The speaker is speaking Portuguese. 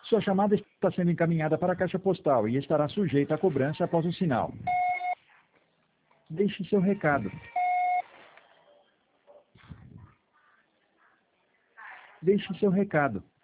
Sua chamada está sendo encaminhada para a caixa postal e estará sujeita à cobrança após o sinal. Deixe seu recado. Deixe seu recado.